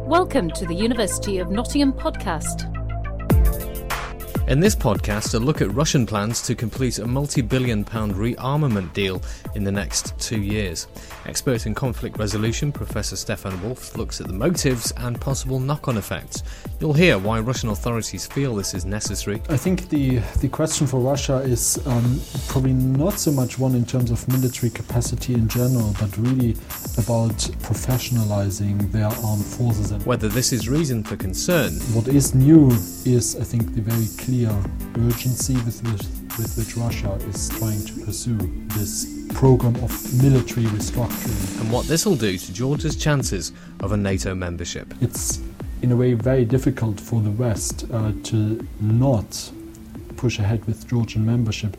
Welcome to the University of Nottingham podcast. In this podcast, a look at Russian plans to complete a multi-billion-pound rearmament deal in the next 2 years. Expert in conflict resolution, Professor Stefan Wolf, looks at the motives and possible knock-on effects. You'll hear why Russian authorities feel this is necessary. I think the question for Russia is probably not so much one in terms of military capacity in general, but really about professionalizing their armed forces. And whether this is reason for concern. What is new is, I think, the very clear urgency with which Russia is trying to pursue this program of military restructuring. And what this will do to Georgia's chances of a NATO membership. It's, in a way, very difficult for the West to not push ahead with Georgian membership.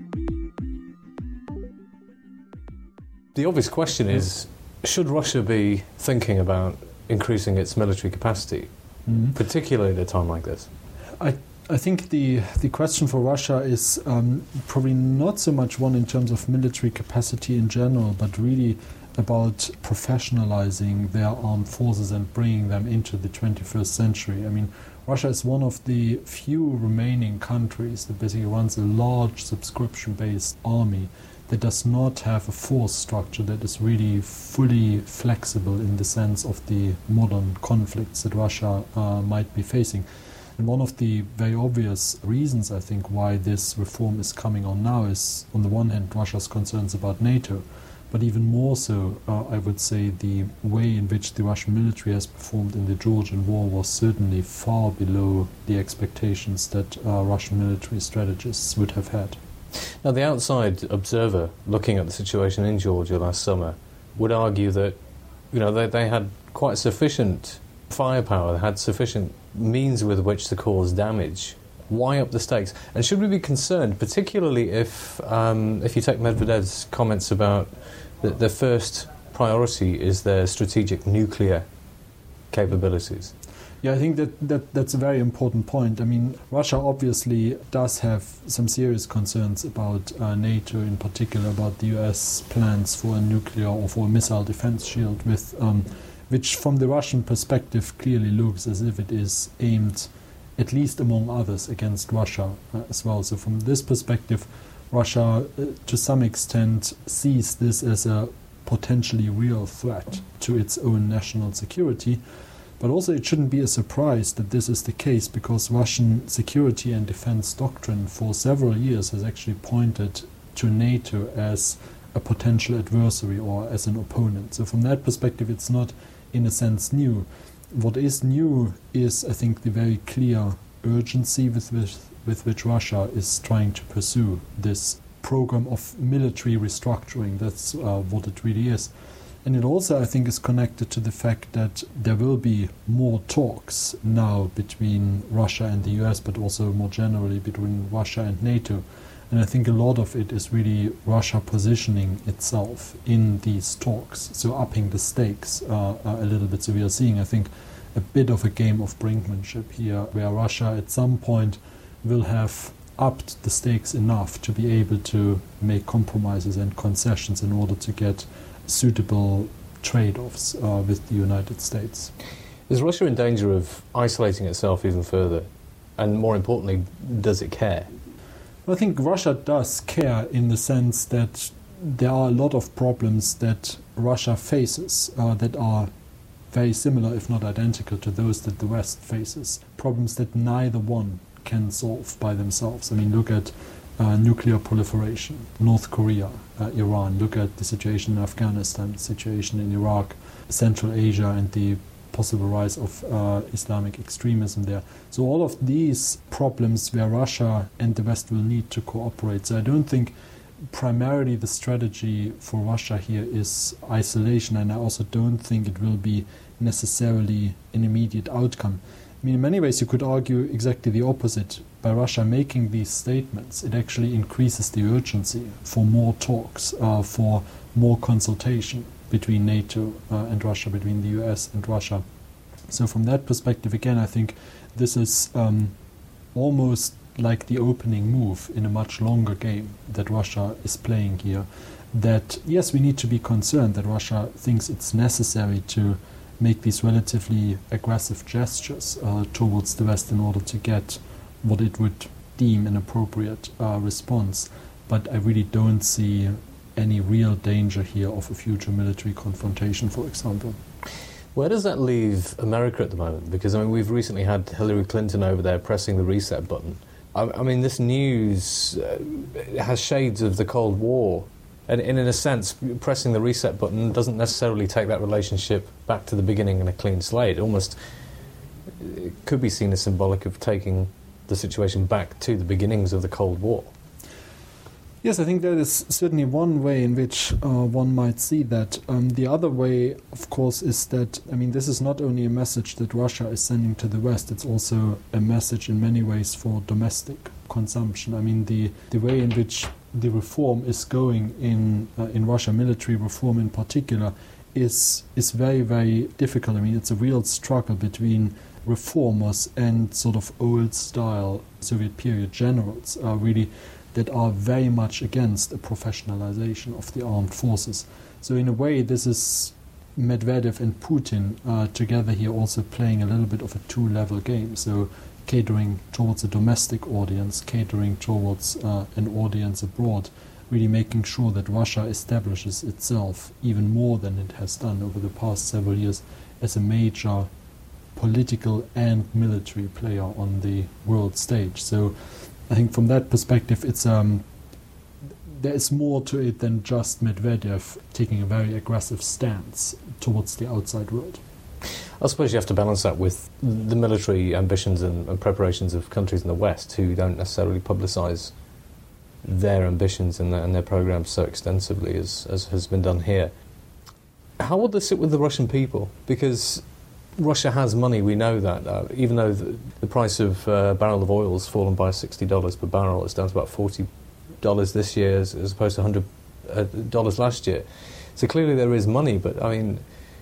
The obvious question is, should Russia be thinking about increasing its military capacity, particularly at a time like this? I think the question for Russia is probably not so much one in terms of military capacity in general, but really about professionalizing their armed forces and bringing them into the 21st century. I mean, Russia is one of the few remaining countries that basically runs a large subscription-based army that does not have a force structure that is really fully flexible in the sense of the modern conflicts that Russia might be facing. And one of the very obvious reasons, I think, why this reform is coming on now is, on the one hand, Russia's concerns about NATO, but even more so, I would say, the way in which the Russian military has performed in the Georgian war was certainly far below the expectations that Russian military strategists would have had. Now, the outside observer looking at the situation in Georgia last summer would argue that, they had quite sufficient firepower, they had sufficient means with which to cause damage. Why up the stakes? And should we be concerned, particularly if you take Medvedev's comments about the first priority is their strategic nuclear capabilities? Yeah, I think that's a very important point. I mean, Russia obviously does have some serious concerns about NATO, in particular about the US plans for a nuclear or for a missile defense shield, with which from the Russian perspective clearly looks as if it is aimed, at least among others, against Russia as well. So from this perspective, Russia to some extent sees this as a potentially real threat to its own national security. But also it shouldn't be a surprise that this is the case, because Russian security and defense doctrine for several years has actually pointed to NATO as a potential adversary or as an opponent. So from that perspective, it's not in a sense new. What is new is, I think, the very clear urgency with which Russia is trying to pursue this program of military restructuring. That's what it really is. And it also, I think, is connected to the fact that there will be more talks now between Russia and the US, but also more generally between Russia and NATO. And I think a lot of it is really Russia positioning itself in these talks, so upping the stakes a little bit. So we are seeing, I think, a bit of a game of brinkmanship here, where Russia at some point will have upped the stakes enough to be able to make compromises and concessions in order to get suitable trade-offs with the United States. Is Russia in danger of isolating itself even further? And more importantly, does it care? I think Russia does care in the sense that there are a lot of problems that Russia faces that are very similar, if not identical, to those that the West faces. Problems that neither one can solve by themselves. I mean, look at nuclear proliferation, North Korea, Iran. Look at the situation in Afghanistan, the situation in Iraq, Central Asia, and the possible rise of Islamic extremism there. So all of these problems where Russia and the West will need to cooperate. So I don't think primarily the strategy for Russia here is isolation, and I also don't think it will be necessarily an immediate outcome. I mean, in many ways you could argue exactly the opposite. By Russia making these statements, it actually increases the urgency for more talks, for more consultation between NATO and Russia, between the US and Russia. So from that perspective, again, I think this is almost like the opening move in a much longer game that Russia is playing here. That, yes, we need to be concerned that Russia thinks it's necessary to make these relatively aggressive gestures towards the West in order to get what it would deem an appropriate response. But I really don't see any real danger here of a future military confrontation, for example. Where does that leave America at the moment? Because, I mean, we've recently had Hillary Clinton over there pressing the reset button. I mean, this news has shades of the Cold War. And in a sense, pressing the reset button doesn't necessarily take that relationship back to the beginning in a clean slate. It could be seen as symbolic of taking the situation back to the beginnings of the Cold War. Yes, I think that is certainly one way in which one might see that. The other way, of course, is that, I mean, this is not only a message that Russia is sending to the West, it's also a message in many ways for domestic consumption. I mean, the way in which the reform is going in Russia, military reform in particular, is very, very difficult. I mean, it's a real struggle between reformers and sort of old-style Soviet period generals, really, that are very much against a professionalization of the armed forces. So in a way, this is Medvedev and Putin together here also playing a little bit of a two-level game. So catering towards a domestic audience, catering towards an audience abroad, really making sure that Russia establishes itself even more than it has done over the past several years as a major political and military player on the world stage. So I think from that perspective, it's there is more to it than just Medvedev taking a very aggressive stance towards the outside world. I suppose you have to balance that with the military ambitions and preparations of countries in the West who don't necessarily publicise their ambitions and their programs so extensively as has been done here. How will this sit with the Russian people? Because Russia has money, we know that. Even though the price of a barrel of oil has fallen by $60 per barrel, it's down to about $40 this year as opposed to $100 last year. So clearly there is money, but I mean,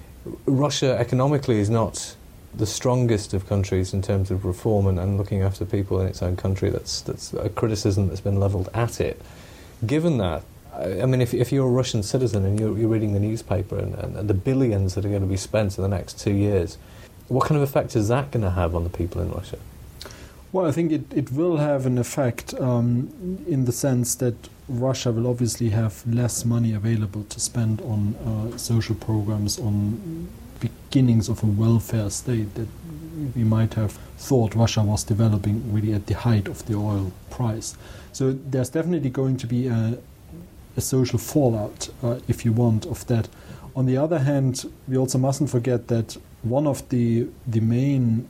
Russia economically is not the strongest of countries in terms of reform and looking after people in its own country. That's a criticism that's been levelled at it. Given that, I mean, if you're a Russian citizen and you're reading the newspaper and the billions that are going to be spent in the next 2 years, what kind of effect is that going to have on the people in Russia? Well, I think it will have an effect in the sense that Russia will obviously have less money available to spend on social programs, on beginnings of a welfare state that we might have thought Russia was developing really at the height of the oil price. So there's definitely going to be a social fallout, if you want, of that. On the other hand, we also mustn't forget that one of the main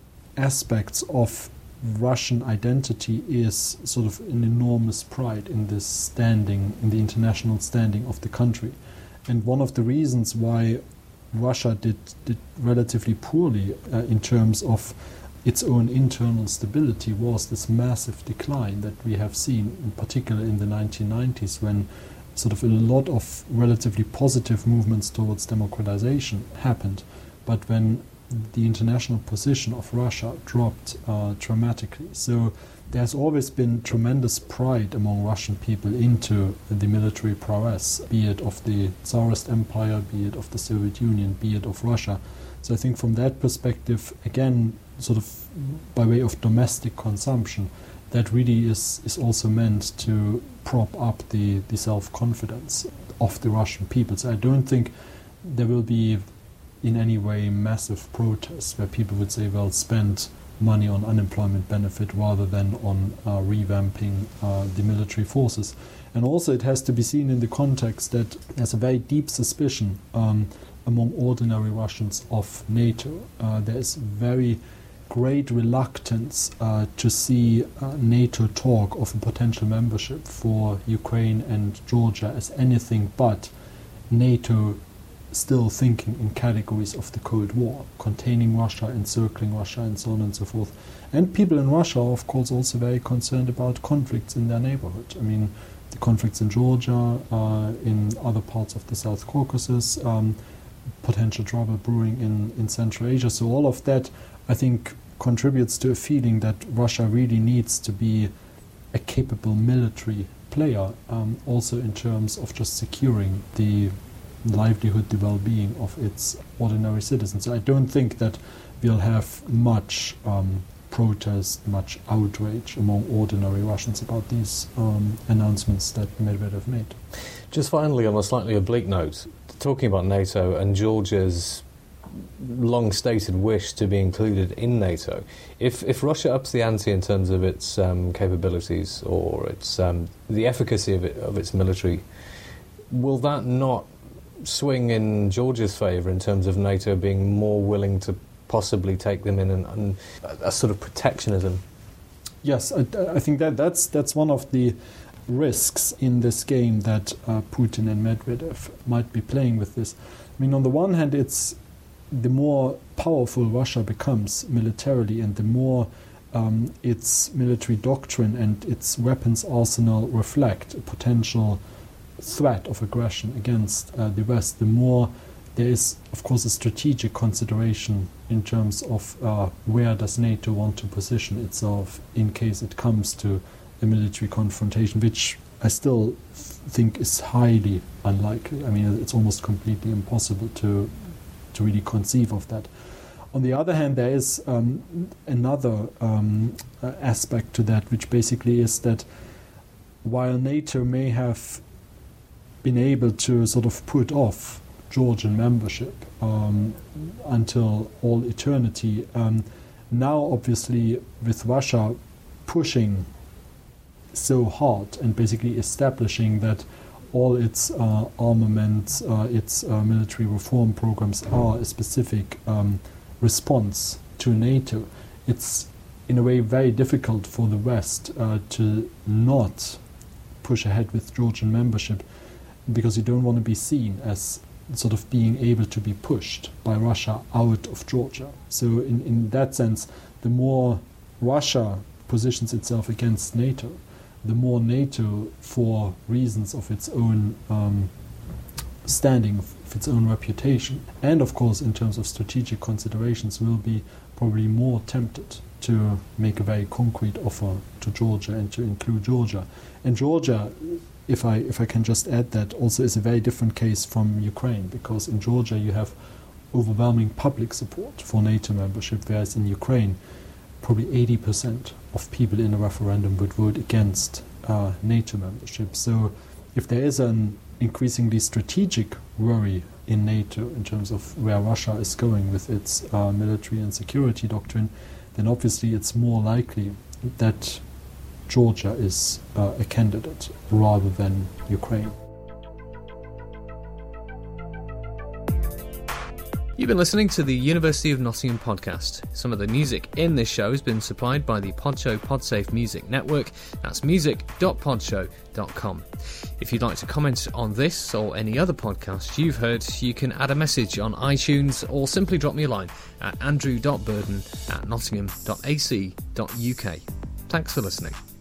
aspects of Russian identity is sort of an enormous pride in this standing, in the international standing of the country. And one of the reasons why Russia did relatively poorly in terms of its own internal stability was this massive decline that we have seen, in particular in the 1990s, when sort of a lot of relatively positive movements towards democratization happened, but when the international position of Russia dropped dramatically. So there's always been tremendous pride among Russian people into the military prowess, be it of the Tsarist Empire, be it of the Soviet Union, be it of Russia. So I think from that perspective, again, sort of by way of domestic consumption, that really is also meant to prop up the self-confidence of the Russian people. So I don't think there will be in any way massive protests where people would say, well, spend money on unemployment benefit rather than on revamping the military forces. And also it has to be seen in the context that there's a very deep suspicion among ordinary Russians of NATO. There is very great reluctance to see NATO talk of a potential membership for Ukraine and Georgia as anything but NATO still thinking in categories of the Cold War, containing Russia, encircling Russia, and so on and so forth. And people in Russia are, of course, also very concerned about conflicts in their neighborhood. I mean, the conflicts in Georgia, in other parts of the South Caucasus, potential trouble brewing in Central Asia. So all of that, I think, contributes to a feeling that Russia really needs to be a capable military player, also in terms of just securing the livelihood, the well-being of its ordinary citizens. So I don't think that we'll have much protest, much outrage among ordinary Russians about these announcements that Medvedev made. Just finally, on a slightly oblique note, talking about NATO and Georgia's long-stated wish to be included in NATO, if Russia ups the ante in terms of its capabilities or its the efficacy of its military, will that not swing in Georgia's favour in terms of NATO being more willing to possibly take them in and a sort of protectionism? Yes, I think that's one of the risks in this game that Putin and Medvedev might be playing with this. I mean, on the one hand, it's the more powerful Russia becomes militarily and the more its military doctrine and its weapons arsenal reflect a potential threat of aggression against the West, the more there is, of course, a strategic consideration in terms of where does NATO want to position itself in case it comes to a military confrontation, which I still think is highly unlikely. I mean, it's almost completely impossible to really conceive of that. On the other hand, there is another aspect to that, which basically is that while NATO may have been able to sort of put off Georgian membership until all eternity, now obviously with Russia pushing so hard and basically establishing that all its armaments, its military reform programs are a specific response to NATO, it's in a way very difficult for the West to not push ahead with Georgian membership, because you don't want to be seen as sort of being able to be pushed by Russia out of Georgia. So in that sense, the more Russia positions itself against NATO, the more NATO, for reasons of its own standing, of its own reputation, and of course in terms of strategic considerations, will be probably more tempted to make a very concrete offer to Georgia and to include Georgia. And Georgia, if I can just add that, also is a very different case from Ukraine, because in Georgia you have overwhelming public support for NATO membership, whereas in Ukraine probably 80% of people in a referendum would vote against NATO membership. So if there is an increasingly strategic worry in NATO in terms of where Russia is going with its military and security doctrine, then obviously it's more likely that Georgia is a candidate rather than Ukraine. You've been listening to the University of Nottingham podcast. Some of the music in this show has been supplied by the Podshow Podsafe Music Network. That's music.podshow.com. If you'd like to comment on this or any other podcast you've heard, you can add a message on iTunes or simply drop me a line at andrew.burden@nottingham.ac.uk. Thanks for listening.